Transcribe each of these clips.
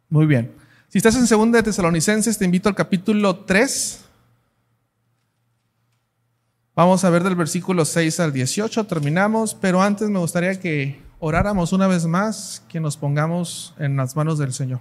Muy bien. Si estás en 2 de Tesalonicenses, te invito al capítulo 3. Vamos a ver del versículo 6 al 18, terminamos, pero antes me gustaría que oráramos una vez más, que nos pongamos en las manos del Señor.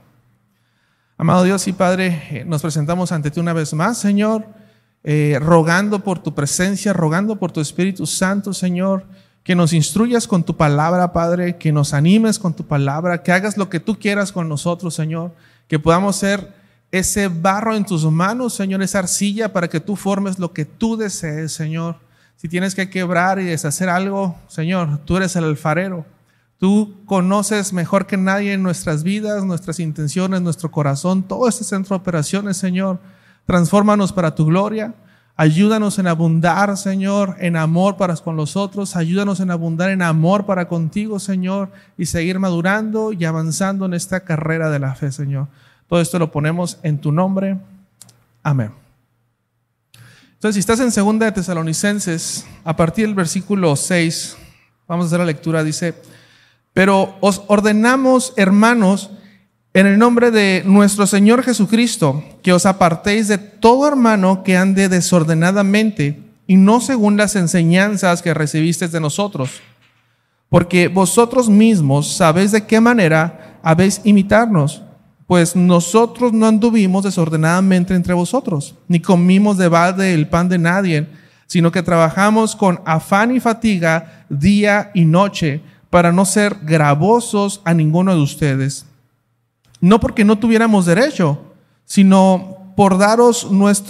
Amado Dios y Padre, nos presentamos ante ti una vez más, Señor, rogando por tu presencia, rogando por tu Espíritu Santo, Señor, que nos instruyas con tu palabra, Padre, que nos animes con tu palabra, que hagas lo que tú quieras con nosotros, Señor, que podamos ser ese barro en tus manos, Señor, esa arcilla para que tú formes lo que tú desees, Señor. Si tienes que quebrar y deshacer algo, Señor, tú eres el alfarero. Tú conoces mejor que nadie nuestras vidas, nuestras intenciones, nuestro corazón, todo este centro de operaciones, Señor. Transfórmanos para tu gloria. Ayúdanos en abundar, Señor, en amor para con los otros. Ayúdanos en abundar en amor para contigo, Señor, y seguir madurando y avanzando en esta carrera de la fe, Señor. Todo esto lo ponemos en tu nombre. Amén. Entonces, si estás en 2 de Tesalonicenses, a partir del versículo 6, vamos a hacer la lectura, dice: pero os ordenamos, hermanos, en el nombre de nuestro Señor Jesucristo, que os apartéis de todo hermano que ande desordenadamente y no según las enseñanzas que recibisteis de nosotros. Porque vosotros mismos sabéis de qué manera habéis imitarnos, pues nosotros no anduvimos desordenadamente entre vosotros, ni comimos de balde el pan de nadie, sino que trabajamos con afán y fatiga día y noche, para no ser gravosos a ninguno de ustedes. No porque no tuviéramos derecho, sino por daros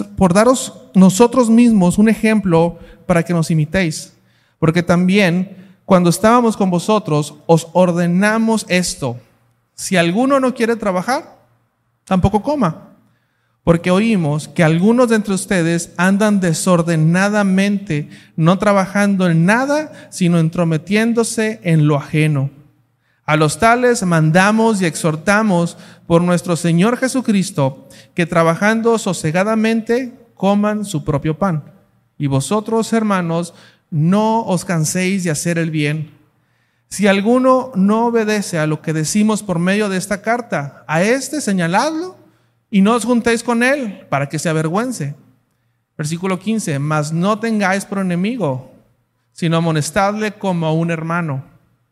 nosotros mismos un ejemplo para que nos imitéis. Porque también cuando estábamos con vosotros os ordenamos esto: si alguno no quiere trabajar, tampoco coma. Porque oímos que algunos de entre ustedes andan desordenadamente, no trabajando en nada, sino entrometiéndose en lo ajeno. A los tales mandamos y exhortamos por nuestro Señor Jesucristo, que trabajando sosegadamente coman su propio pan. Y vosotros, hermanos, no os canséis de hacer el bien. Si alguno no obedece a lo que decimos por medio de esta carta, a este señaladlo y no os juntéis con él para que se avergüence. Versículo 15: mas no tengáis por enemigo, sino amonestadle como a un hermano.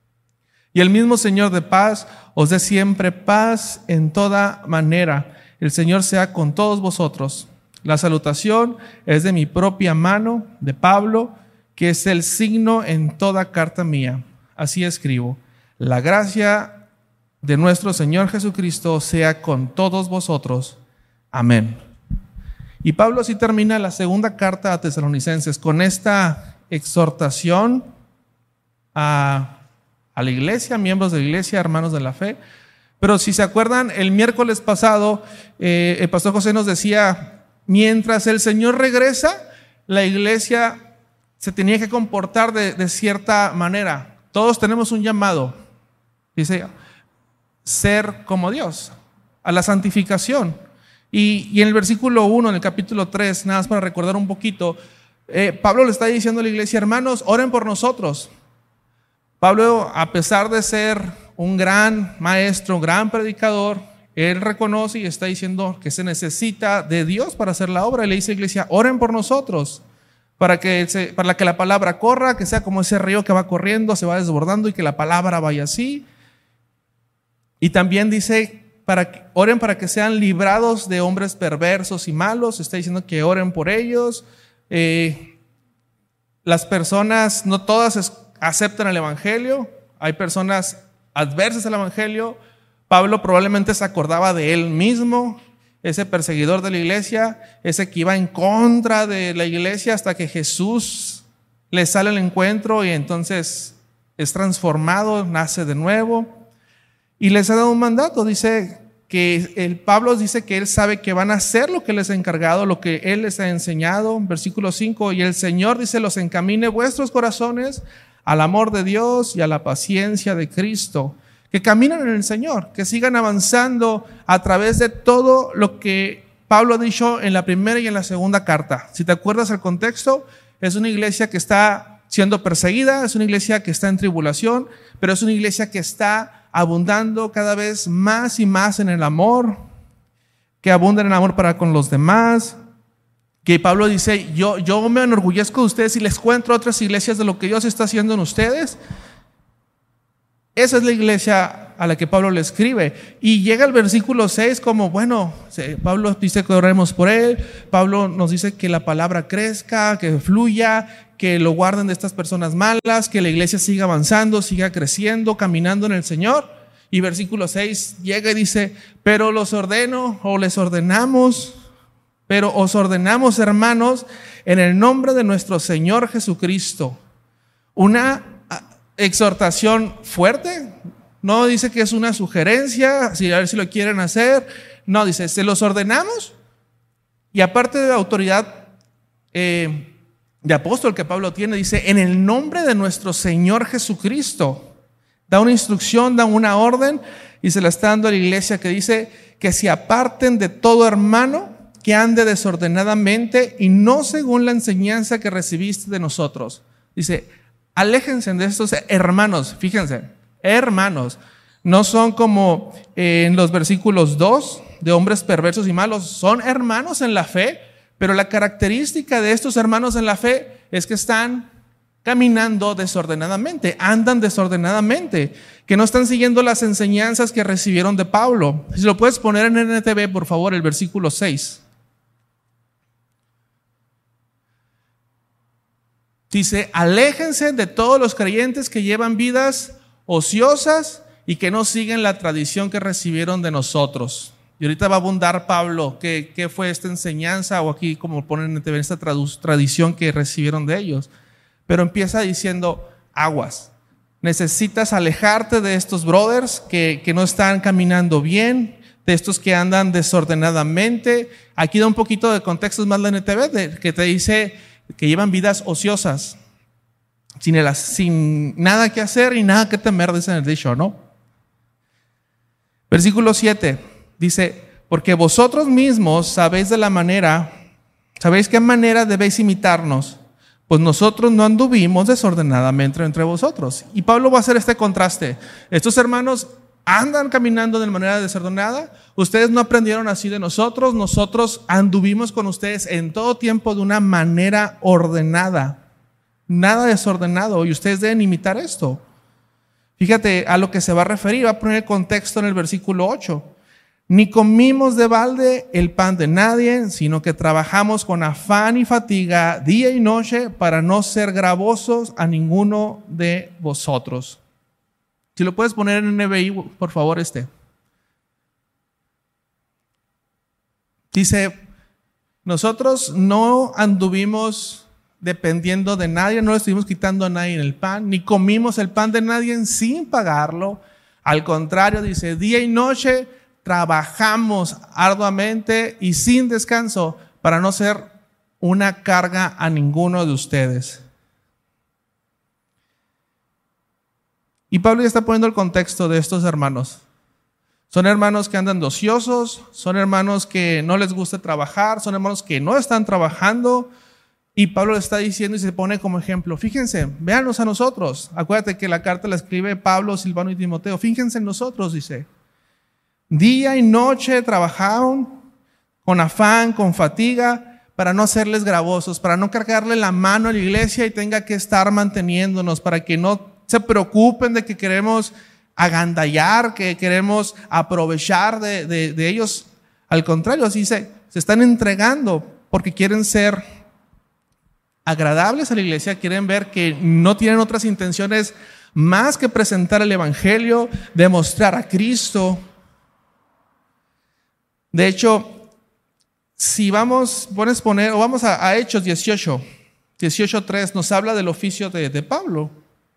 Y el mismo Señor de paz os dé siempre paz en toda manera. El Señor sea con todos vosotros. La salutación es de mi propia mano, de Pablo, que es el signo en toda carta mía. Así escribo. La gracia de nuestro Señor Jesucristo sea con todos vosotros. Amén. Y Pablo así termina la segunda carta a Tesalonicenses con esta exhortación a la iglesia, miembros de la iglesia, hermanos de la fe. Pero si se acuerdan, el miércoles pasado el pastor José nos decía: mientras el Señor regresa, la iglesia se tenía que comportar de cierta manera. Todos tenemos un llamado, dice, ser como Dios, a la santificación. Y en el versículo 1, en el capítulo 3, nada más para recordar un poquito, Pablo le está diciendo a la iglesia: hermanos, oren por nosotros. Pablo, a pesar de ser un gran maestro, un gran predicador, él reconoce y está diciendo que se necesita de Dios para hacer la obra. Y le dice a la iglesia: oren por nosotros, para que la palabra corra, que sea como ese río que va corriendo, se va desbordando, y que la palabra vaya así. Y también dice: oren para que sean librados de hombres perversos y malos. Está diciendo que oren por ellos. Las personas, no todas aceptan el evangelio. Hay personas adversas al evangelio. Pablo probablemente se acordaba de él mismo, ese perseguidor de la iglesia, ese que iba en contra de la iglesia, hasta que Jesús le sale al encuentro y entonces es transformado, nace de nuevo. Y les ha dado un mandato. Dice que Pablo dice que él sabe que van a hacer lo que les ha encargado, lo que él les ha enseñado. Versículo 5: y el Señor, dice, los encamine vuestros corazones al amor de Dios y a la paciencia de Cristo. Que caminen en el Señor, que sigan avanzando a través de todo lo que Pablo ha dicho en la primera y en la segunda carta. Si te acuerdas el contexto, es una iglesia que está siendo perseguida, es una iglesia que está en tribulación, pero es una iglesia que está abundando cada vez más y más en el amor, que abundan en el amor para con los demás. Que Pablo dice, yo me enorgullezco de ustedes y les cuento a otras iglesias de lo que Dios está haciendo en ustedes. Esa es la iglesia a la que Pablo le escribe. Y llega el versículo 6 como, bueno, Pablo dice que oremos por él. Pablo nos dice que la palabra crezca, que fluya, que lo guarden de estas personas malas, que la iglesia siga avanzando, siga creciendo, caminando en el Señor. Y versículo 6 llega y dice, pero los ordeno o les ordenamos, pero os ordenamos, hermanos, en el nombre de nuestro Señor Jesucristo. Una exhortación fuerte. No dice que es una sugerencia, a ver si lo quieren hacer. No, dice, se los ordenamos. Y aparte de la autoridad de apóstol que Pablo tiene, dice, en el nombre de nuestro Señor Jesucristo. Da una instrucción, da una orden y se la está dando a la iglesia, que dice que se aparten de todo hermano que ande desordenadamente y no según la enseñanza que recibiste de nosotros. Dice, aléjense de estos hermanos. Fíjense, hermanos. No son como en los versículos 2 de hombres perversos y malos. Son hermanos en la fe, pero la característica de estos hermanos en la fe es que están caminando desordenadamente, andan desordenadamente, que no están siguiendo las enseñanzas que recibieron de Pablo. Si lo puedes poner en NTV, por favor, el versículo 6. Dice, aléjense de todos los creyentes que llevan vidas ociosas y que no siguen la tradición que recibieron de nosotros. Y ahorita va a abundar Pablo qué fue esta enseñanza, o aquí como ponen en esta tradición que recibieron de ellos. Pero empieza diciendo, aguas, necesitas alejarte de estos brothers que no están caminando bien, de estos que andan desordenadamente. Aquí da un poquito de contextos más la NTV, que te dice que llevan vidas ociosas, sin nada que hacer y nada que temer, dice en el dicho, ¿no? Versículo 7 dice, porque vosotros mismos sabéis qué manera debéis imitarnos, pues nosotros no anduvimos desordenadamente entre vosotros. Y Pablo va a hacer este contraste. Estos hermanos andan caminando de manera desordenada. Ustedes no aprendieron así de nosotros. Nosotros anduvimos con ustedes en todo tiempo de una manera ordenada, nada desordenado, y ustedes deben imitar esto. Fíjate a lo que se va a referir. Va a poner el contexto en el versículo 8. Ni comimos de balde el pan de nadie, sino que trabajamos con afán y fatiga día y noche para no ser gravosos a ninguno de vosotros. Si lo puedes poner en NBI, por favor, Dice, nosotros no anduvimos dependiendo de nadie, no le estuvimos quitando a nadie el pan, ni comimos el pan de nadie sin pagarlo. Al contrario, dice, día y noche trabajamos arduamente y sin descanso para no ser una carga a ninguno de ustedes. Y Pablo ya está poniendo el contexto de estos hermanos. Son hermanos que andan ociosos, son hermanos que no les gusta trabajar, son hermanos que no están trabajando. Y Pablo le está diciendo y se pone como ejemplo. Fíjense, véanos a nosotros. Acuérdate que la carta la escribe Pablo, Silvano y Timoteo. Fíjense en nosotros, dice. Día y noche trabajaron con afán, con fatiga, para no serles gravosos, para no cargarle la mano a la iglesia y tenga que estar manteniéndonos, para que no se preocupen de que queremos agandallar, que queremos aprovechar de ellos. Al contrario, así se están entregando porque quieren ser agradables a la iglesia, quieren ver que no tienen otras intenciones más que presentar el evangelio, demostrar a Cristo. De hecho, si vamos a Hechos 18:3, nos habla del oficio de Pablo.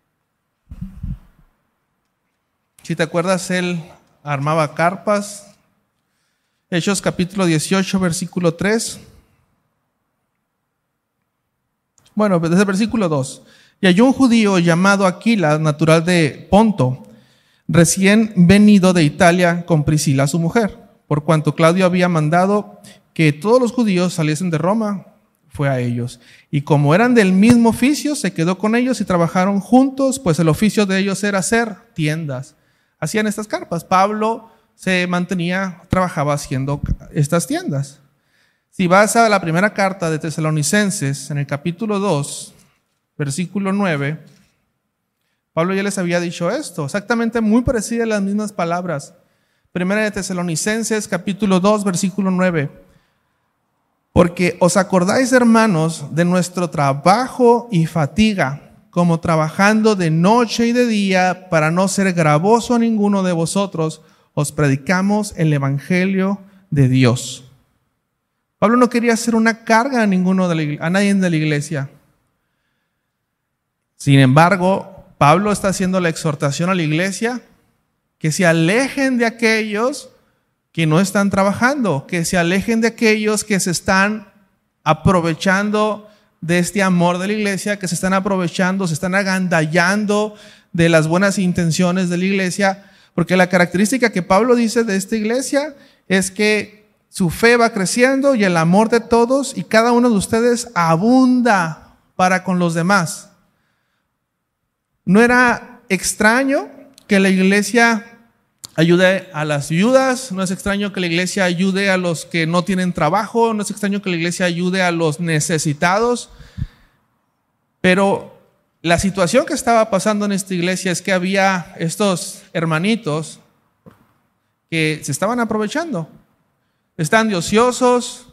Si te acuerdas, él armaba carpas. Hechos capítulo 18, versículo 3. Bueno, desde el versículo 2. Y halló un judío llamado Aquila, natural de Ponto, recién venido de Italia con Priscila, su mujer. Por cuanto Claudio había mandado que todos los judíos saliesen de Roma, fue a ellos. Y como eran del mismo oficio, se quedó con ellos y trabajaron juntos, pues el oficio de ellos era hacer tiendas. hacían estas carpas. Pablo trabajaba haciendo estas tiendas. Si vas a la primera carta de Tesalonicenses, en el capítulo 2, versículo 9, Pablo ya les había dicho esto, exactamente muy parecidas las mismas palabras. Primera de Tesalonicenses, capítulo 2, versículo 9. Porque os acordáis, hermanos, de nuestro trabajo y fatiga, como trabajando de noche y de día, para no ser gravoso a ninguno de vosotros, os predicamos el evangelio de Dios. Pablo no quería hacer una carga a nadie de la iglesia. Sin embargo, Pablo está haciendo la exhortación a la iglesia que se alejen de aquellos que no están trabajando, que se alejen de aquellos que se están aprovechando de este amor de la iglesia, que se están aprovechando, se están agandallando de las buenas intenciones de la iglesia, porque la característica que Pablo dice de esta iglesia es que su fe va creciendo y el amor de todos y cada uno de ustedes abunda para con los demás. No era extraño que la iglesia ayude a las viudas, no es extraño que la iglesia ayude a los que no tienen trabajo, no es extraño que la iglesia ayude a los necesitados, pero la situación que estaba pasando en esta iglesia es que había estos hermanitos que se estaban aprovechando, están de ociosos,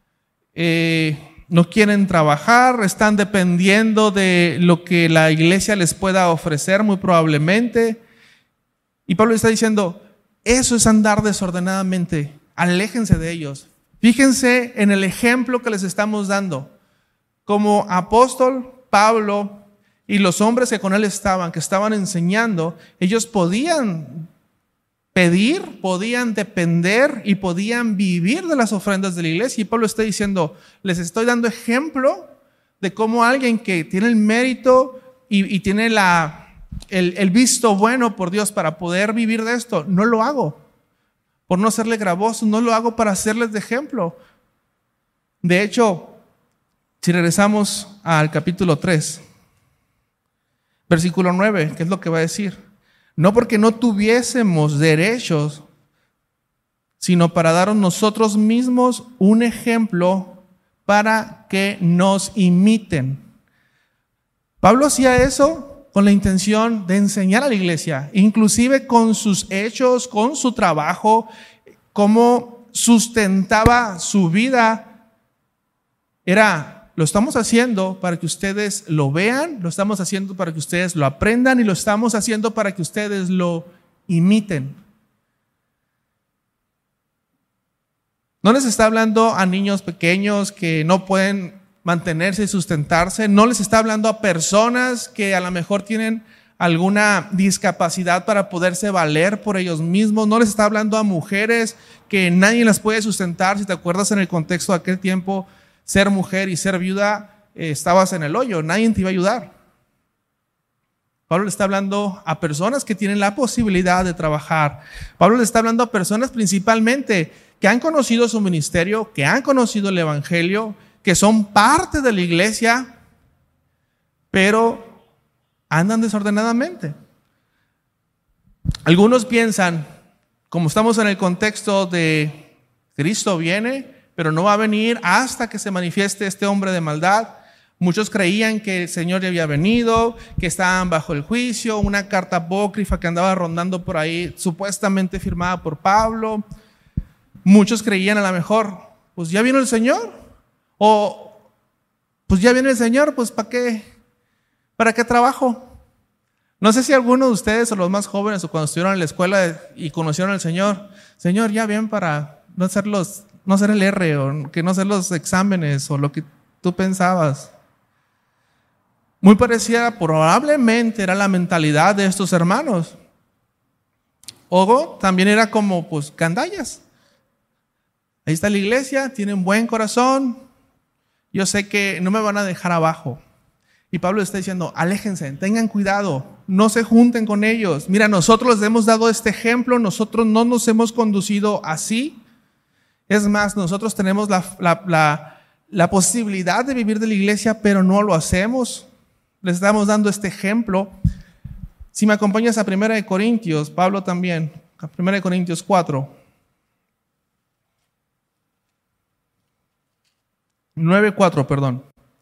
no quieren trabajar, están dependiendo de lo que la iglesia les pueda ofrecer muy probablemente. Y Pablo está diciendo, eso es andar desordenadamente, aléjense de ellos. Fíjense en el ejemplo que les estamos dando. Como apóstol Pablo y los hombres que con él estaban, que estaban enseñando, ellos podían pedir, podían depender y podían vivir de las ofrendas de la iglesia. Y Pablo está diciendo, les estoy dando ejemplo de cómo alguien que tiene el mérito y tiene el visto bueno por Dios para poder vivir de esto, no lo hago por no serle gravoso, no lo hago para hacerles de ejemplo. De hecho, si regresamos al capítulo 3, versículo 9, ¿qué es lo que va a decir? No porque no tuviésemos derechos, sino para daros nosotros mismos un ejemplo para que nos imiten. Pablo hacía eso con la intención de enseñar a la iglesia, inclusive con sus hechos, con su trabajo, cómo sustentaba su vida. Lo estamos haciendo para que ustedes lo vean, lo estamos haciendo para que ustedes lo aprendan y lo estamos haciendo para que ustedes lo imiten. No les está hablando a niños pequeños que no pueden mantenerse y sustentarse. No les está hablando a personas que a lo mejor tienen alguna discapacidad para poderse valer por ellos mismos. No les está hablando a mujeres que nadie las puede sustentar. Si te acuerdas, en el contexto de aquel tiempo, ser mujer y ser viuda, estabas en el hoyo, nadie te iba a ayudar. Pablo le está hablando a personas que tienen la posibilidad de trabajar. Pablo le está hablando a personas principalmente que han conocido su ministerio, que han conocido el evangelio, que son parte de la iglesia, pero andan desordenadamente. Algunos piensan, como estamos en el contexto de Cristo viene, pero no va a venir hasta que se manifieste este hombre de maldad. Muchos creían que el Señor ya había venido, que estaban bajo el juicio, una carta apócrifa que andaba rondando por ahí, supuestamente firmada por Pablo. Muchos creían a lo mejor, pues ya vino el Señor, o pues ya viene el Señor, pues ¿para qué? ¿Para qué trabajo? No sé si alguno de ustedes o los más jóvenes o cuando estuvieron en la escuela y conocieron al Señor, Señor, ya bien para no hacer el R o que no hacer los exámenes o lo que tú pensabas. Muy parecida probablemente era la mentalidad de estos hermanos. O también era como pues gandallas. Ahí está la iglesia, tienen buen corazón, yo sé que no me van a dejar abajo. Y Pablo está diciendo, aléjense, tengan cuidado, no se junten con ellos. Mira, nosotros les hemos dado este ejemplo, nosotros no nos hemos conducido así. Es más, nosotros tenemos la posibilidad de vivir de la iglesia, pero no lo hacemos. Les estamos dando este ejemplo. Si me acompañas a 1 Corintios, Pablo también, a 1 Corintios 4. 9:4, perdón.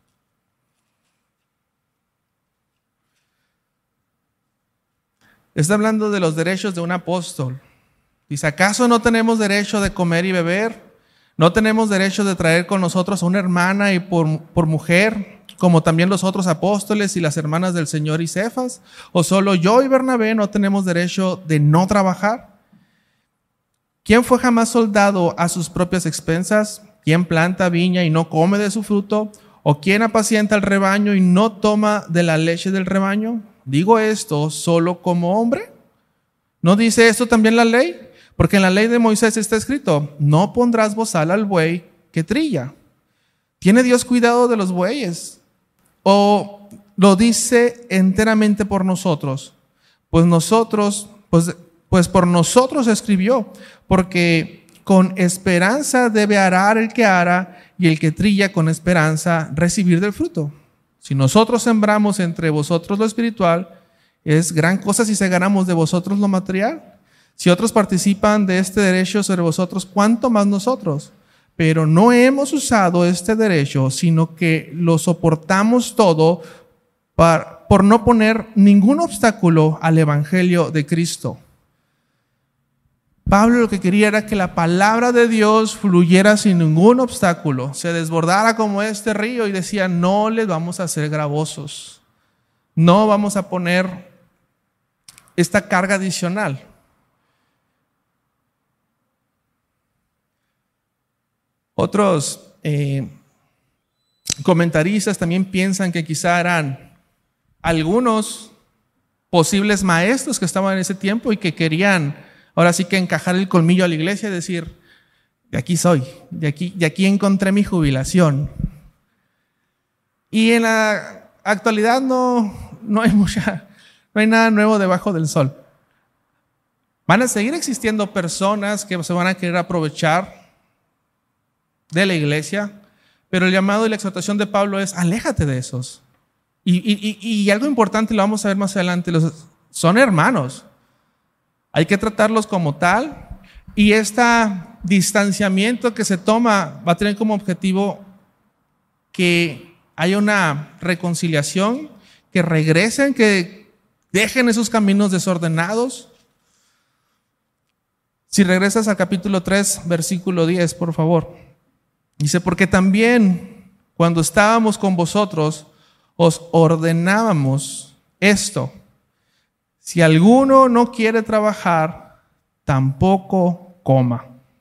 Está hablando de los derechos de un apóstol. Dice, ¿acaso no tenemos derecho de comer y beber? ¿No tenemos derecho de traer con nosotros a una hermana y por mujer, como también los otros apóstoles y las hermanas del Señor y Cefas? ¿O solo yo y Bernabé no tenemos derecho de no trabajar? ¿Quién fue jamás soldado a sus propias expensas? ¿Quién planta viña y no come de su fruto? ¿O quién apacienta el rebaño y no toma de la leche del rebaño? ¿Digo esto solo como hombre? ¿No dice esto también la ley? Porque en la ley de Moisés está escrito, no pondrás bozal al buey que trilla. ¿Tiene Dios cuidado de los bueyes? ¿O lo dice enteramente por nosotros? Pues por nosotros escribió, porque con esperanza debe arar el que ara y el que trilla con esperanza recibir del fruto. Si nosotros sembramos entre vosotros lo espiritual, es gran cosa si segaramos de vosotros lo material. Si otros participan de este derecho sobre vosotros, ¿cuánto más nosotros? Pero no hemos usado este derecho, sino que lo soportamos todo por no poner ningún obstáculo al evangelio de Cristo. Pablo lo que quería era que la palabra de Dios fluyera sin ningún obstáculo, se desbordara como este río y decía, no les vamos a hacer gravosos, no vamos a poner esta carga adicional. Otros comentaristas también piensan que quizá eran algunos posibles maestros que estaban en ese tiempo y que querían ahora sí que encajar el colmillo a la iglesia y decir, de aquí soy, de aquí encontré mi jubilación. Y en la actualidad no hay nada nuevo debajo del sol. Van a seguir existiendo personas que se van a querer aprovechar de la iglesia, pero el llamado y la exhortación de Pablo es aléjate de esos. Y algo importante, lo vamos a ver más adelante, son hermanos. Hay que tratarlos como tal, y este distanciamiento que se toma va a tener como objetivo que haya una reconciliación, que regresen, que dejen esos caminos desordenados. Si regresas al capítulo 3, versículo 10, por favor. Dice, porque también cuando estábamos con vosotros os ordenábamos esto: si alguno no quiere trabajar, tampoco coma.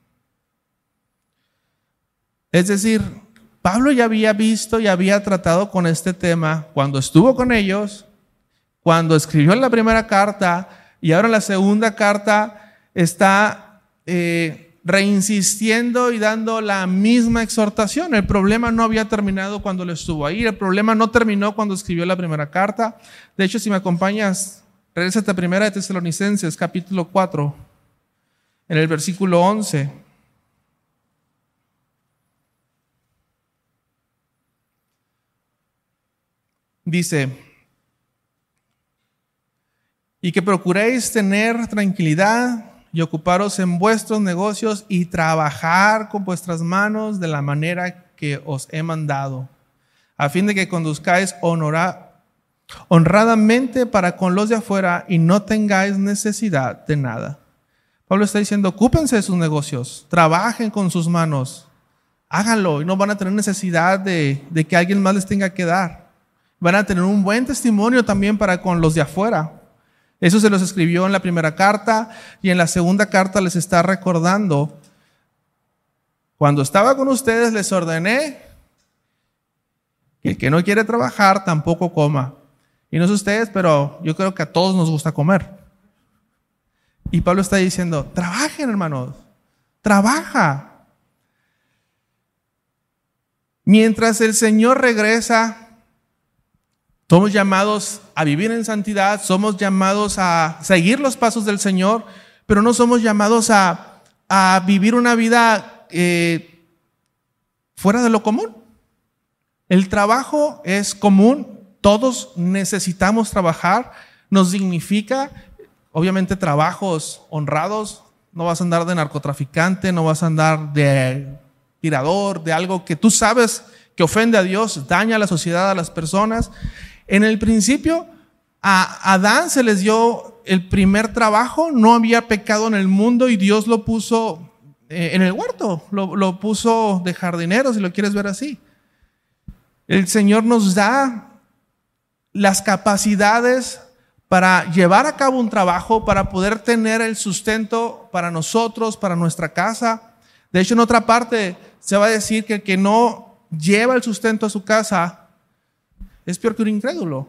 Es decir, Pablo ya había visto y había tratado con este tema cuando estuvo con ellos, cuando escribió la primera carta, y ahora en la segunda carta está reinsistiendo y dando la misma exhortación. El problema no había terminado cuando él estuvo ahí, el problema no terminó cuando escribió la primera carta. De hecho, si me acompañas, regrésate a 1 Tesalonicenses, capítulo 4, en el versículo 11. Dice, y que procuréis tener tranquilidad y ocuparos en vuestros negocios y trabajar con vuestras manos de la manera que os he mandado, a fin de que conduzcáis honradamente para con los de afuera y no tengáis necesidad de nada. Pablo está diciendo, ocúpense de sus negocios, trabajen con sus manos, háganlo y no van a tener necesidad de que alguien más les tenga que dar. Van a tener un buen testimonio también para con los de afuera. Eso se los escribió en la primera carta, y en la segunda carta les está recordando, cuando estaba con ustedes les ordené que el que no quiere trabajar tampoco coma. Y no sé ustedes, pero yo creo que a todos nos gusta comer. Y Pablo está diciendo, trabajen, hermanos, trabaja. Mientras el Señor regresa, somos llamados a vivir en santidad, somos llamados a seguir los pasos del Señor, pero no somos llamados a vivir una vida fuera de lo común. El trabajo es común, todos necesitamos trabajar, nos dignifica, obviamente trabajos honrados. No vas a andar de narcotraficante, no vas a andar de tirador, de algo que tú sabes que ofende a Dios, daña a la sociedad, a las personas. En el principio, a Adán se les dio el primer trabajo, no había pecado en el mundo y Dios lo puso en el huerto, lo puso de jardinero, si lo quieres ver así. El Señor nos da las capacidades para llevar a cabo un trabajo, para poder tener el sustento para nosotros, para nuestra casa. De hecho, en otra parte se va a decir que el que no lleva el sustento a su casa es peor que un incrédulo.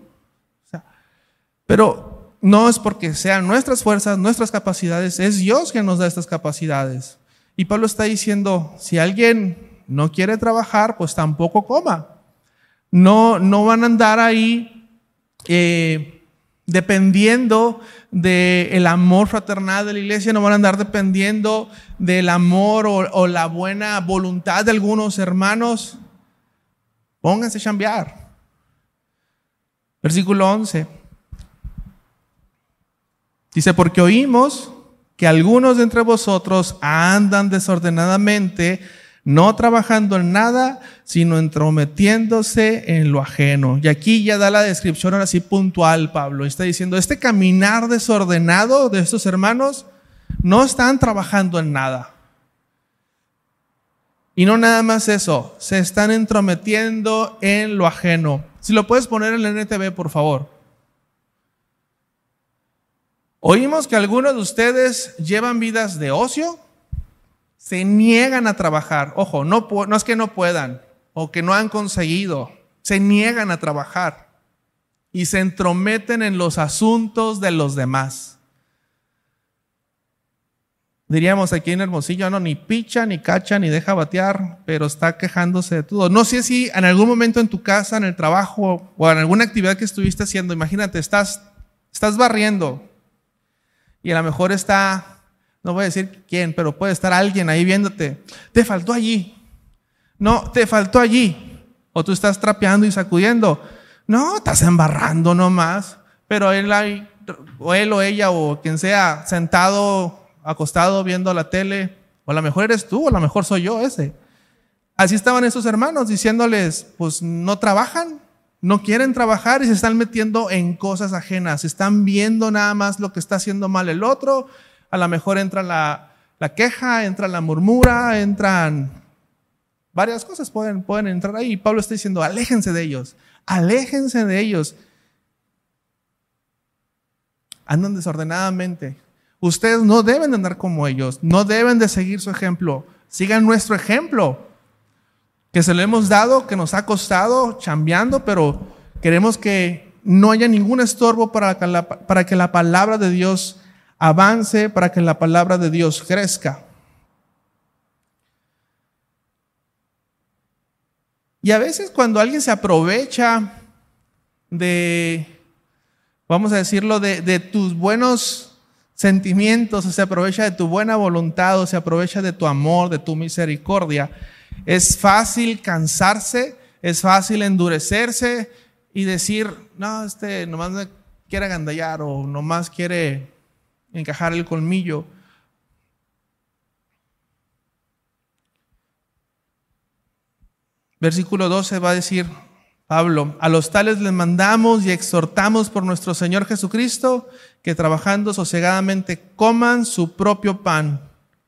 Pero no es porque sean nuestras fuerzas, nuestras capacidades, es Dios quien nos da estas capacidades. Y Pablo está diciendo, si alguien no quiere trabajar, pues tampoco coma. No van a andar ahí dependiendo del amor fraternal de la iglesia, no van a andar dependiendo del amor o la buena voluntad de algunos hermanos. Pónganse a chambear. Versículo 11. Dice, porque oímos que algunos de entre vosotros andan desordenadamente, no trabajando en nada, sino entrometiéndose en lo ajeno. Y aquí ya da la descripción ahora sí puntual, Pablo. Está diciendo, este caminar desordenado de estos hermanos no están trabajando en nada. Y no nada más eso, se están entrometiendo en lo ajeno. Si lo puedes poner en la NTV, por favor. Oímos que algunos de ustedes llevan vidas de ocio, se niegan a trabajar. Ojo, no es que no puedan o que no han conseguido, se niegan a trabajar y se entrometen en los asuntos de los demás. Diríamos aquí en Hermosillo, no, ni picha, ni cacha, ni deja batear, pero está quejándose de todo. No sé si en algún momento en tu casa, en el trabajo o en alguna actividad que estuviste haciendo, imagínate, estás barriendo. Y a lo mejor está, no voy a decir quién, pero puede estar alguien ahí viéndote. Te faltó allí. No, te faltó allí. O tú estás trapeando y sacudiendo. No, estás embarrando nomás. Pero él o ella o quien sea sentado, acostado viendo la tele. O a lo mejor eres tú, o a lo mejor soy yo ese. Así estaban esos hermanos diciéndoles, pues no trabajan. No quieren trabajar y se están metiendo en cosas ajenas. Están viendo nada más lo que está haciendo mal el otro. A lo mejor entra la queja, entra la murmura, entran varias cosas, pueden entrar ahí. Y Pablo está diciendo, aléjense de ellos, aléjense de ellos. Andan desordenadamente. Ustedes no deben de andar como ellos, no deben de seguir su ejemplo. Sigan nuestro ejemplo, que se lo hemos dado, que nos ha costado chambeando, pero queremos que no haya ningún estorbo para que la palabra de Dios avance, para que la palabra de Dios crezca. Y a veces cuando alguien se aprovecha de, vamos a decirlo, de tus buenos sentimientos, o se aprovecha de tu buena voluntad, o se aprovecha de tu amor, de tu misericordia, es fácil cansarse, es fácil endurecerse y decir, no, nomás me quiere agandallar o nomás quiere encajar el colmillo. Versículo 12 va a decir Pablo, a los tales les mandamos y exhortamos por nuestro Señor Jesucristo que trabajando sosegadamente coman su propio pan.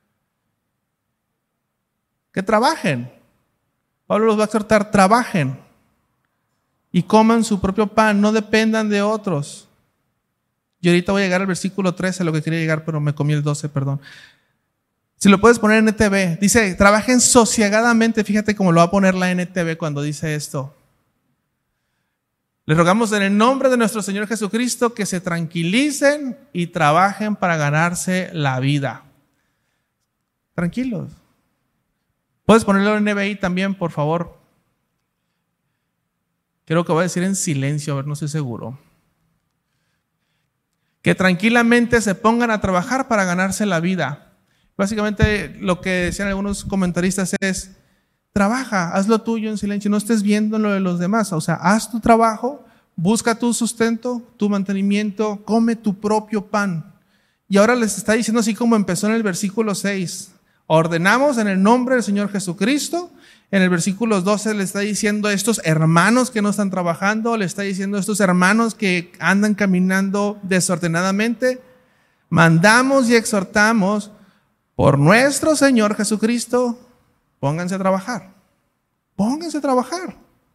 Que trabajen. Pablo los va a exhortar, trabajen y coman su propio pan, no dependan de otros. Y ahorita voy a llegar al versículo 13, a lo que quería llegar, pero me comí el 12, perdón. Si lo puedes poner en NTV, dice, trabajen sosegadamente. Fíjate cómo lo va a poner la NTV cuando dice esto. Les rogamos en el nombre de nuestro Señor Jesucristo que se tranquilicen y trabajen para ganarse la vida. Tranquilos. ¿Puedes ponerlo en NBI también, por favor? Creo que voy a decir en silencio, a ver, no estoy seguro. Que tranquilamente se pongan a trabajar para ganarse la vida. Básicamente lo que decían algunos comentaristas es, trabaja, haz lo tuyo en silencio, no estés viendo lo de los demás. O sea, haz tu trabajo, busca tu sustento, tu mantenimiento, come tu propio pan. Y ahora les está diciendo así como empezó en el versículo 6. Ordenamos en el nombre del Señor Jesucristo. En el versículo 12 le está diciendo a estos hermanos que no están trabajando, le está diciendo a estos hermanos que andan caminando desordenadamente, mandamos y exhortamos por nuestro Señor Jesucristo, pónganse a trabajar. Pónganse a trabajar.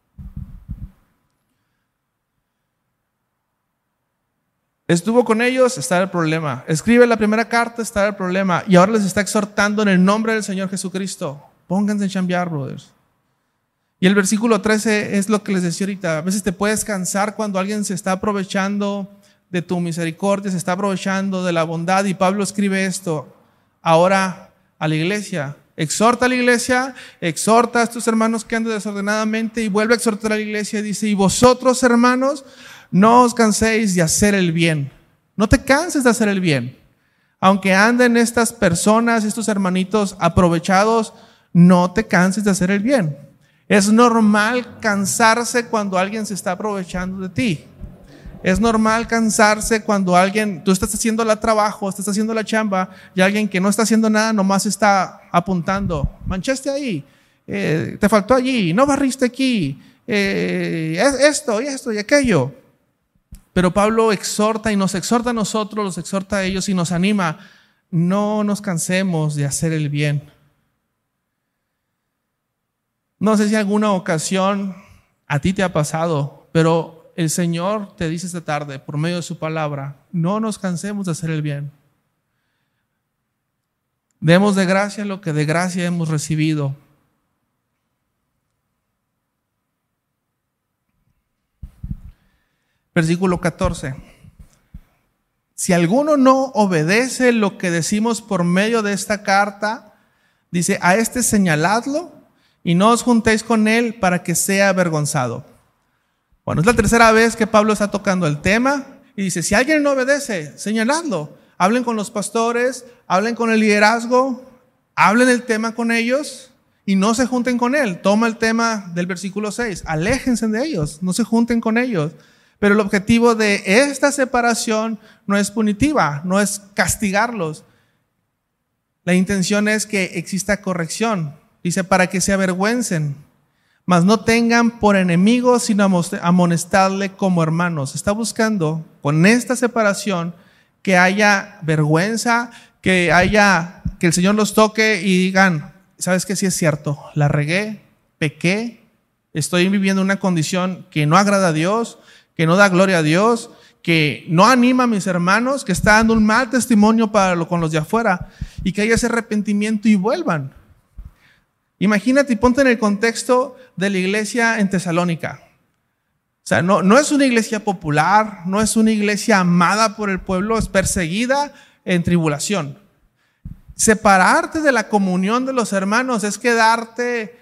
Estuvo con ellos, está el problema. Escribe la primera carta, está el problema. Y ahora les está exhortando en el nombre del Señor Jesucristo. Pónganse a chambear, brothers. Y el versículo 13 es lo que les decía ahorita. A veces te puedes cansar cuando alguien se está aprovechando de tu misericordia, se está aprovechando de la bondad. Y Pablo escribe esto ahora a la iglesia. Exhorta a la iglesia, exhorta a estos hermanos que andan desordenadamente y vuelve a exhortar a la iglesia. Dice, y vosotros, hermanos, no os canséis de hacer el bien. No te canses de hacer el bien. Aunque anden estas personas, estos hermanitos aprovechados, no te canses de hacer el bien. Es normal cansarse cuando alguien se está aprovechando de ti. Es normal cansarse cuando tú estás haciendo el trabajo, estás haciendo la chamba y alguien que no está haciendo nada nomás está apuntando. Manchaste ahí, te faltó allí, no barriste aquí, esto y aquello. Pero Pablo exhorta y nos exhorta a nosotros, los exhorta a ellos y nos anima. No nos cansemos de hacer el bien. No sé si alguna ocasión a ti te ha pasado, pero el Señor te dice esta tarde, por medio de su palabra, no nos cansemos de hacer el bien. Demos de gracia lo que de gracia hemos recibido. Versículo 14. Si alguno no obedece lo que decimos por medio de esta carta, dice, a este señaladlo y no os juntéis con él para que sea avergonzado. Bueno, es la tercera vez que Pablo está tocando el tema y dice, si alguien no obedece, señaladlo. Hablen con los pastores, hablen con el liderazgo, hablen el tema con ellos y no se junten con él. Toma el tema del versículo 6, aléjense de ellos, no se junten con ellos. Pero el objetivo de esta separación no es punitiva, no es castigarlos. La intención es que exista corrección. Dice, para que se avergüencen, mas no tengan por enemigos, sino amonestarle como hermanos. Está buscando con esta separación que haya vergüenza, que el Señor los toque y digan, ¿sabes qué? Sí es cierto, la regué, pequé, estoy viviendo una condición que no agrada a Dios, que no da gloria a Dios, que no anima a mis hermanos, que está dando un mal testimonio con los de afuera, y que haya ese arrepentimiento y vuelvan. Imagínate y ponte en el contexto de la iglesia en Tesalónica. O sea, no es una iglesia popular, no es una iglesia amada por el pueblo, es perseguida en tribulación. Separarte de la comunión de los hermanos es quedarte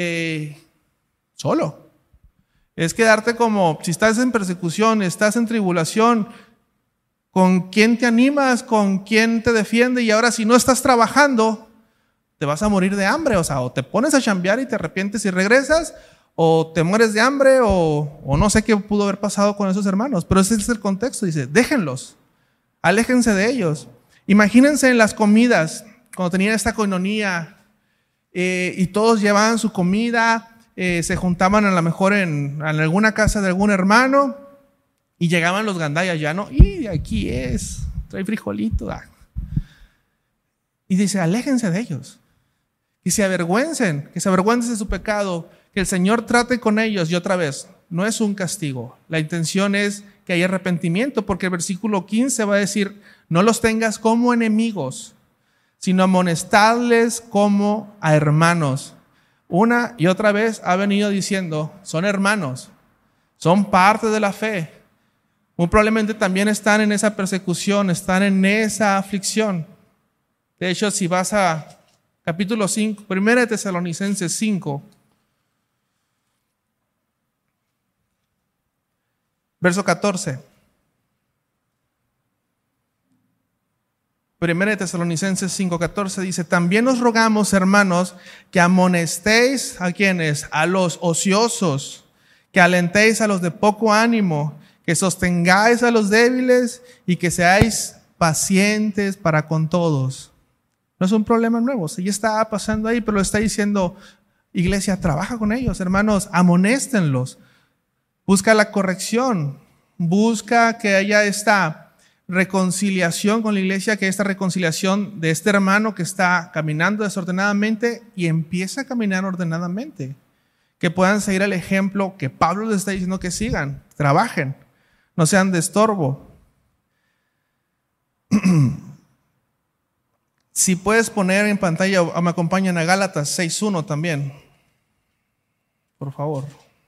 solo. Es quedarte como, si estás en persecución, estás en tribulación, ¿con quién te animas? ¿Con quién te defiende? Y ahora si no estás trabajando, te vas a morir de hambre. O sea, o te pones a chambear y te arrepientes y regresas, o te mueres de hambre, o no sé qué pudo haber pasado con esos hermanos. Pero ese es el contexto. Dice, déjenlos, aléjense de ellos. Imagínense en las comidas, cuando tenían esta coinonía, y todos llevaban su comida, se juntaban a lo mejor en alguna casa de algún hermano y llegaban los gandayas ya, ¿no? Y aquí trae frijolito. Y dice, aléjense de ellos. Que se avergüencen de su pecado, que el Señor trate con ellos. Y otra vez, no es un castigo. La intención es que haya arrepentimiento, porque el versículo 15 va a decir, no los tengas como enemigos, sino amonestadles como a hermanos. Una y otra vez ha venido diciendo, son hermanos, son parte de la fe. Muy probablemente también están en esa persecución, están en esa aflicción. De hecho, si vas a capítulo 5, 1 Tesalonicenses 5, verso 14. 1 Tesalonicenses 5:14 dice, también os rogamos, hermanos, que amonestéis a quienes, a los ociosos, que alentéis a los de poco ánimo, que sostengáis a los débiles y que seáis pacientes para con todos. No es un problema nuevo, ya está pasando ahí, pero lo está diciendo, iglesia, trabaja con ellos, hermanos, amonéstenlos, busca la corrección, busca que haya esta reconciliación con la iglesia, que esta reconciliación de este hermano que está caminando desordenadamente y empieza a caminar ordenadamente, que puedan seguir el ejemplo que Pablo les está diciendo que sigan, trabajen, no sean de estorbo. Si puedes poner en pantalla, o me acompañan a Gálatas 6:1 también, por favor.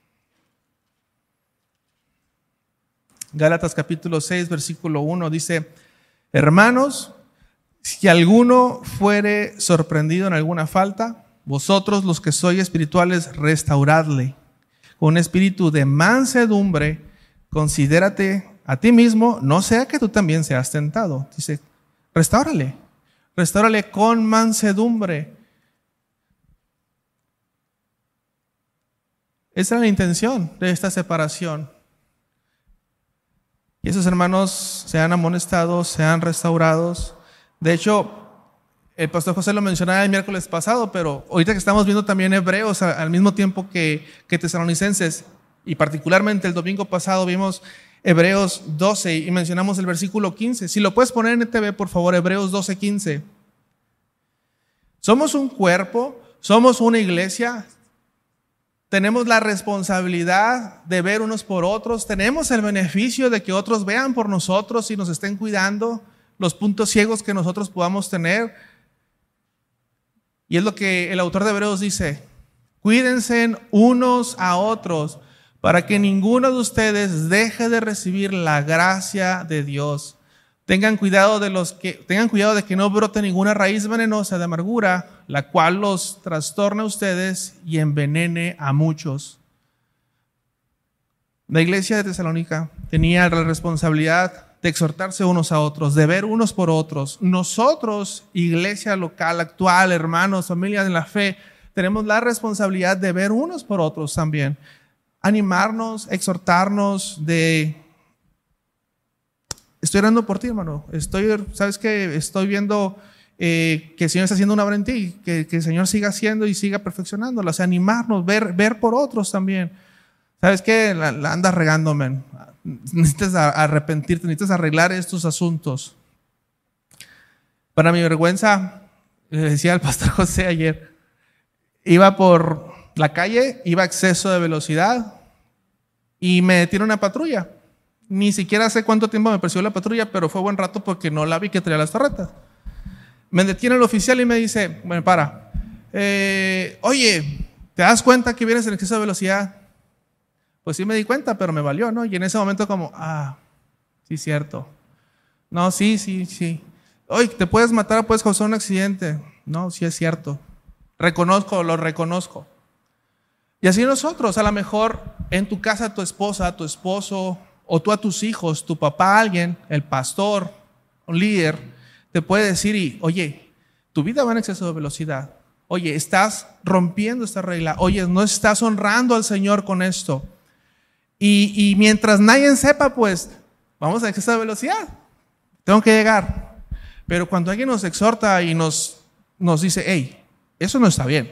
Gálatas capítulo 6, versículo 1 dice: hermanos, si alguno fuere sorprendido en alguna falta, vosotros los que sois espirituales, restauradle. Con espíritu de mansedumbre, considérate a ti mismo, no sea que tú también seas tentado. Dice, restáurale con mansedumbre. Esa es la intención de esta separación. Y esos hermanos sean amonestados, sean restaurados. De hecho, el pastor José lo mencionaba el miércoles pasado, pero ahorita que estamos viendo también Hebreos al mismo tiempo que Tesalonicenses, y particularmente el domingo pasado vimos Hebreos 12 y mencionamos el versículo 15. Si lo puedes poner en TV, por favor, Hebreos 12:15. Somos un cuerpo, somos una iglesia, tenemos la responsabilidad de ver unos por otros, tenemos el beneficio de que otros vean por nosotros y nos estén cuidando los puntos ciegos que nosotros podamos tener. Y es lo que el autor de Hebreos dice: cuídense unos a otros para que ninguno de ustedes deje de recibir la gracia de Dios. Tengan cuidado de que no brote ninguna raíz venenosa de amargura, la cual los trastorne a ustedes y envenene a muchos. La iglesia de Tesalónica tenía la responsabilidad de exhortarse unos a otros, de ver unos por otros. Nosotros, iglesia local, actual, hermanos, familias en la fe, tenemos la responsabilidad de ver unos por otros también. Animarnos, exhortarnos de... Estoy orando por ti, hermano. ¿Sabes qué? Estoy viendo que el Señor está haciendo una obra en ti, que el Señor siga haciendo y siga perfeccionándola. O sea, animarnos, ver por otros también. ¿Sabes qué? La andas regando, man. Necesitas arrepentirte, necesitas arreglar estos asuntos. Para mi vergüenza, le decía al pastor José ayer, iba por la calle, iba a exceso de velocidad y me detiene una patrulla. Ni siquiera sé cuánto tiempo me persiguió la patrulla, pero fue buen rato porque no la vi que traía las torretas. Me detiene el oficial y me dice, bueno, para, oye, ¿te das cuenta que vienes en exceso de velocidad? Pues sí me di cuenta, pero me valió, ¿no? Y en ese momento como, sí, cierto. No, sí. Oye, ¿te puedes matar o puedes causar un accidente? No, sí es cierto. Lo reconozco. Y así nosotros, a lo mejor en tu casa tu esposa, tu esposo, o tú a tus hijos, tu papá, alguien, el pastor, un líder, te puede decir, oye, tu vida va en exceso de velocidad. Oye, estás rompiendo esta regla. Oye, no estás honrando al Señor con esto. Y mientras nadie sepa, pues, vamos a exceso de velocidad. Tengo que llegar. Pero cuando alguien nos exhorta y nos dice, hey, eso no está bien.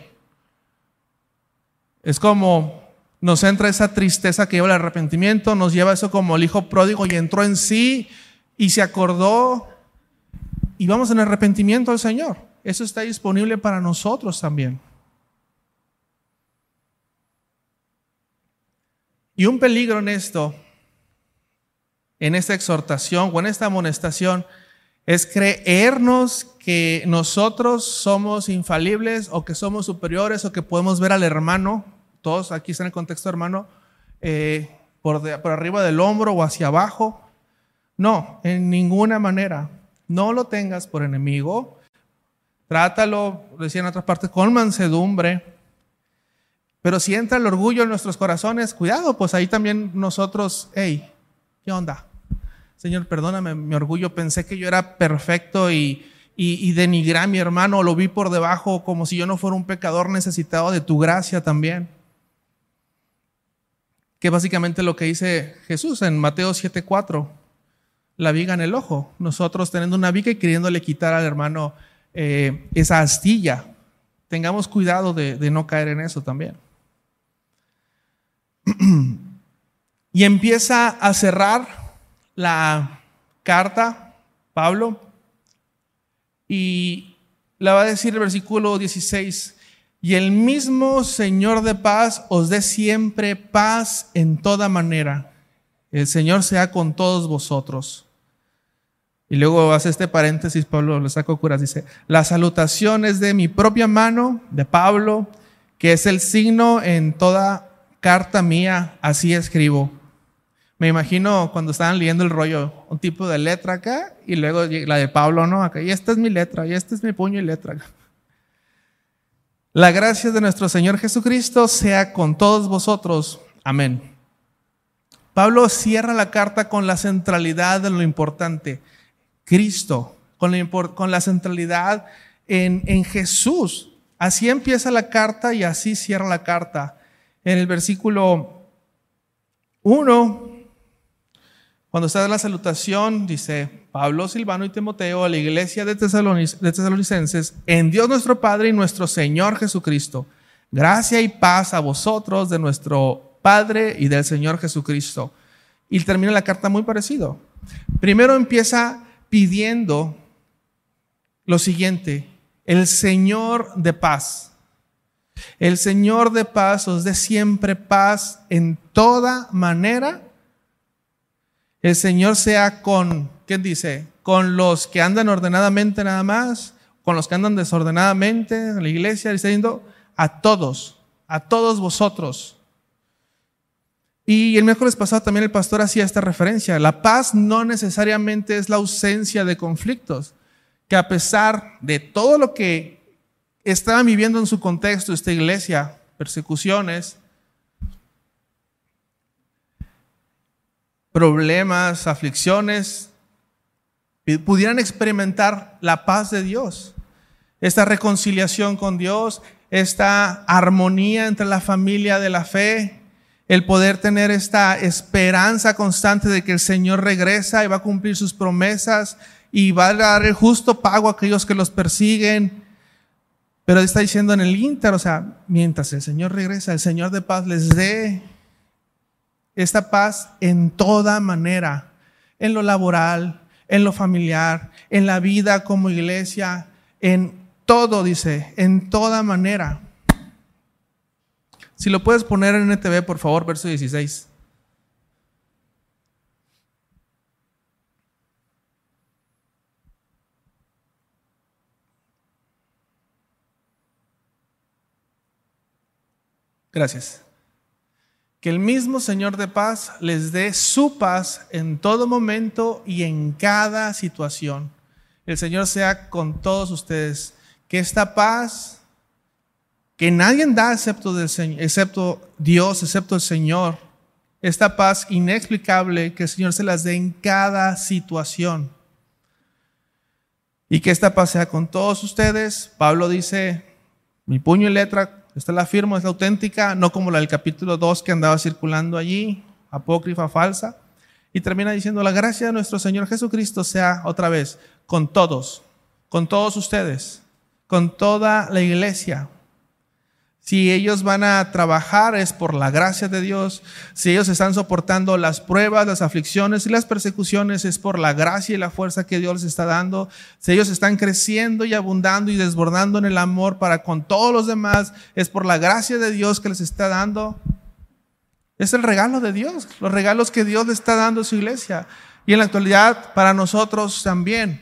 Es como... nos entra esa tristeza que lleva el arrepentimiento, nos lleva eso como el hijo pródigo y entró en sí y se acordó y vamos en arrepentimiento al Señor. Eso está disponible para nosotros también. Y un peligro en esto, en esta exhortación o en esta amonestación, es creernos que nosotros somos infalibles o que somos superiores o que podemos ver al hermano. Todos aquí están en el contexto, hermano, por arriba del hombro o hacia abajo. No, en ninguna manera. No lo tengas por enemigo. Trátalo, decía en otras partes, con mansedumbre. Pero si entra el orgullo en nuestros corazones, cuidado, pues ahí también nosotros, hey, ¿qué onda? Señor, perdóname mi orgullo, pensé que yo era perfecto y denigré a mi hermano, lo vi por debajo como si yo no fuera un pecador necesitado de tu gracia también. que básicamente lo que dice Jesús en Mateo 7:4, la viga en el ojo. Nosotros teniendo una viga y queriéndole quitar al hermano esa astilla. Tengamos cuidado de no caer en eso también. Y empieza a cerrar la carta Pablo y le va a decir el versículo 16: y el mismo Señor de paz os dé siempre paz en toda manera. El Señor sea con todos vosotros. Y luego hace este paréntesis, Pablo le saco curas, dice: la salutación es de mi propia mano, de Pablo, que es el signo en toda carta mía, así escribo. Me imagino cuando estaban leyendo el rollo, un tipo de letra acá y luego la de Pablo, ¿no? Acá, y esta es mi letra, y este es mi puño y letra. La gracia de nuestro Señor Jesucristo sea con todos vosotros. Amén. Pablo cierra la carta con la centralidad de lo importante. Cristo, con la centralidad en Jesús. Así empieza la carta y así cierra la carta. En el versículo 1, cuando está la salutación, dice: Pablo, Silvano y Timoteo, a la iglesia de Tesalonicenses, en Dios nuestro Padre y nuestro Señor Jesucristo, gracia y paz a vosotros de nuestro Padre y del Señor Jesucristo. Y termina la carta muy parecido. Primero empieza pidiendo lo siguiente: el Señor de paz. El Señor de paz os dé siempre paz en toda manera. El Señor sea con, ¿quién dice? Con los que andan ordenadamente nada más, con los que andan desordenadamente en la iglesia, diciendo a todos vosotros. Y el miércoles pasado también el pastor hacía esta referencia. La paz no necesariamente es la ausencia de conflictos, que a pesar de todo lo que estaban viviendo en su contexto esta iglesia, persecuciones, problemas, aflicciones, pudieran experimentar la paz de Dios, esta reconciliación con Dios, esta armonía entre la familia de la fe, el poder tener esta esperanza constante de que el Señor regresa y va a cumplir sus promesas y va a dar el justo pago a aquellos que los persiguen. Pero está diciendo en el ínter, o sea, mientras el Señor regresa, el Señor de paz les dé esta paz en toda manera, en lo laboral, en lo familiar, en la vida como iglesia, en todo, dice, en toda manera. Si lo puedes poner en NTV, por favor, verso 16. Gracias. Que el mismo Señor de paz les dé su paz en todo momento y en cada situación. El Señor sea con todos ustedes. Que esta paz que nadie da excepto Dios, excepto el Señor, esta paz inexplicable, que el Señor se las dé en cada situación. Y que esta paz sea con todos ustedes. Pablo dice: mi puño y letra, esta la firmo, es la auténtica, no como la del capítulo 2 que andaba circulando allí, apócrifa, falsa. Y termina diciendo: la gracia de nuestro Señor Jesucristo sea, otra vez, con todos ustedes, con toda la iglesia. Si ellos van a trabajar es por la gracia de Dios. Si ellos están soportando las pruebas, las aflicciones y las persecuciones, es por la gracia y la fuerza que Dios les está dando. Si ellos están creciendo y abundando y desbordando en el amor para con todos los demás, es por la gracia de Dios que les está dando. Es el regalo de Dios, los regalos que Dios le está dando a su iglesia. Y en la actualidad para nosotros también.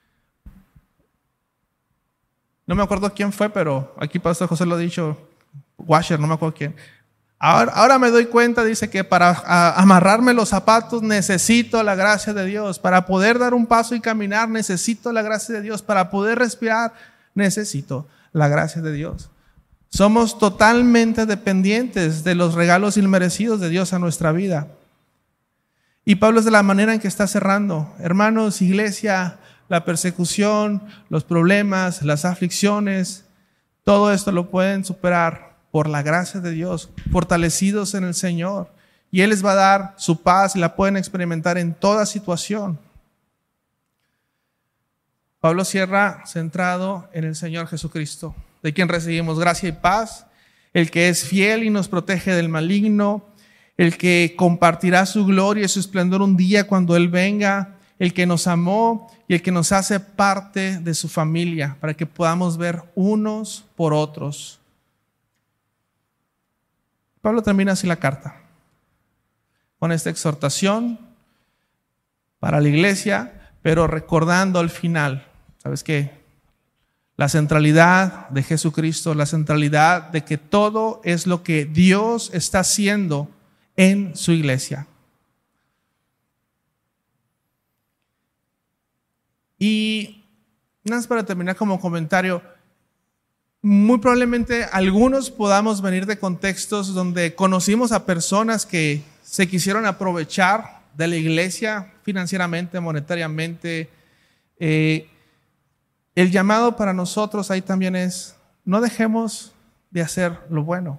No me acuerdo quién fue, pero aquí Pastor José lo ha dicho, Washer, no me acuerdo quién. Ahora me doy cuenta, dice, que para amarrarme los zapatos necesito la gracia de Dios. Para poder dar un paso y caminar necesito la gracia de Dios. Para poder respirar necesito la gracia de Dios. Somos totalmente dependientes de los regalos inmerecidos de Dios a nuestra vida. Y Pablo es de la manera en que está cerrando. Hermanos, iglesia, la persecución, los problemas, las aflicciones, todo esto lo pueden superar por la gracia de Dios, fortalecidos en el Señor. y Él les va a dar su paz y la pueden experimentar en toda situación. Pablo cierra centrado en el Señor Jesucristo, de quien recibimos gracia y paz, el que es fiel y nos protege del maligno, el que compartirá su gloria y su esplendor un día cuando Él venga, el que nos amó y el que nos hace parte de su familia para que podamos ver unos por otros. Pablo termina así la carta, con esta exhortación para la iglesia, pero recordando al final, ¿sabes qué? La centralidad de Jesucristo, la centralidad de que todo es lo que Dios está haciendo en su iglesia. Y nada más para terminar como comentario, muy probablemente algunos podamos venir de contextos donde conocimos a personas que se quisieron aprovechar de la iglesia financieramente, monetariamente. El llamado para nosotros ahí también es: no dejemos de hacer lo bueno.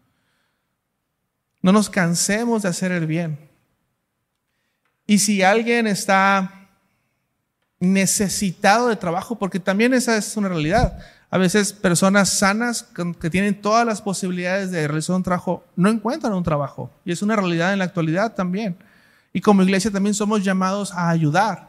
No nos cansemos de hacer el bien. Y si alguien está necesitado de trabajo, porque también esa es una realidad. A veces personas sanas que tienen todas las posibilidades de realizar un trabajo no encuentran un trabajo. Y es una realidad en la actualidad también. Y como iglesia también somos llamados a ayudar.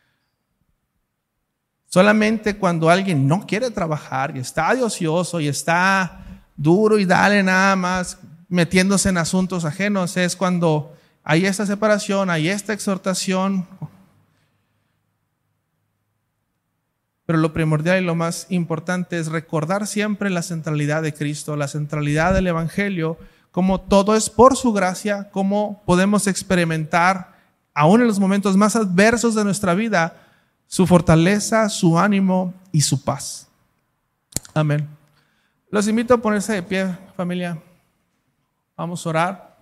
Solamente cuando alguien no quiere trabajar y está de ocioso y está duro y dale nada más metiéndose en asuntos ajenos, es cuando hay esta separación, hay esta exhortación. Pero lo primordial y lo más importante es recordar siempre la centralidad de Cristo, la centralidad del Evangelio, como todo es por su gracia, cómo podemos experimentar, aún en los momentos más adversos de nuestra vida, su fortaleza, su ánimo y su paz. Amén. Los invito a ponerse de pie, familia. Vamos a orar.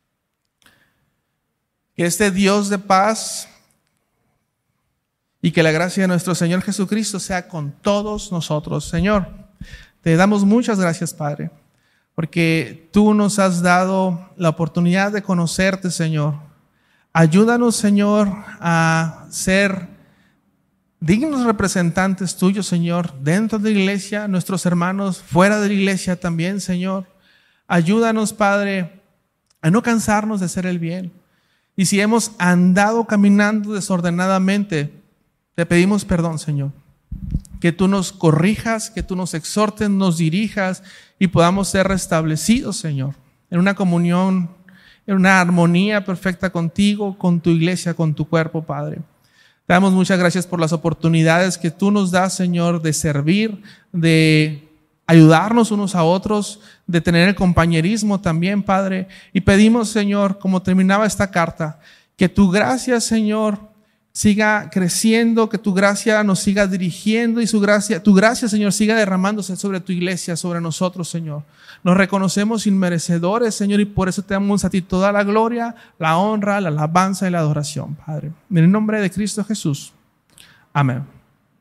Que este Dios de paz y que la gracia de nuestro Señor Jesucristo sea con todos nosotros. Señor, te damos muchas gracias, Padre, porque tú nos has dado la oportunidad de conocerte, Señor. Ayúdanos, Señor, a ser dignos representantes tuyos, Señor, dentro de la iglesia, nuestros hermanos fuera de la iglesia también, Señor. Ayúdanos, Padre, a no cansarnos de hacer el bien. Y si hemos andado caminando desordenadamente, te pedimos perdón, Señor. Que tú nos corrijas, que tú nos exhortes, nos dirijas y podamos ser restablecidos, Señor, en una comunión, en una armonía perfecta contigo, con tu iglesia, con tu cuerpo, Padre. Te damos muchas gracias por las oportunidades que tú nos das, Señor, de servir, de ayudarnos unos a otros, de tener el compañerismo también, Padre. Y pedimos, Señor, como terminaba esta carta, que tu gracia, Señor, siga creciendo, que tu gracia nos siga dirigiendo y tu gracia, Señor, siga derramándose sobre tu iglesia, sobre nosotros, Señor. Nos reconocemos inmerecedores, Señor, y por eso te damos a ti toda la gloria, la honra, la alabanza y la adoración, Padre. En el nombre de Cristo Jesús. Amén.